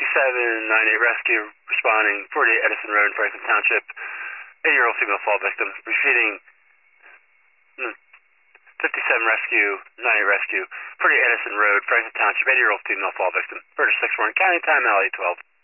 5798 rescue responding 48 Edison Road, Franklin Township. 8-year-old female fall victim. Proceeding 57 rescue, 98 rescue. 48 Edison Road, Franklin Township. 8-year-old female fall victim. Murder 6 Warren County. Time LA 12.